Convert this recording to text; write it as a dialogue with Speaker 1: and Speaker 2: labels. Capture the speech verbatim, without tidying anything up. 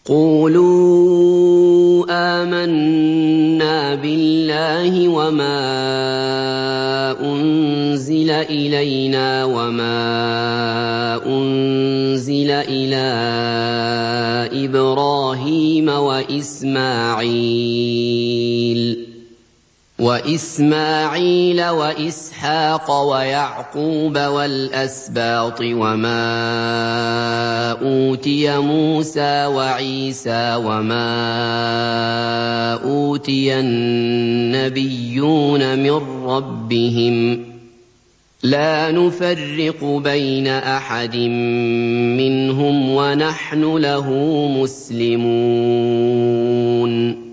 Speaker 1: قُولُوا آمَنَّا بِاللَّهِ وَمَا أُنزِلَ إِلَيْنَا وَمَا أُنزِلَ إِلَىٰ إِبْرَاهِيمَ وَإِسْمَاعِيلَ وَإِسْحَاقَ وَيَعْقُوبَ وَالْأَسْبَاطِ وَمَا أُوتِيَ مُوسَىٰ وَعِيسَىٰ وَمَا أُوتِيَ النَّبِيُّونَ مِن رَّبِّهِمْ ۖ لَا نُفَرِّقُ بَيْنَ أَحَدٍ مِّنْهُمْ وَنَحْنُ لَهُ مُسْلِمُونَ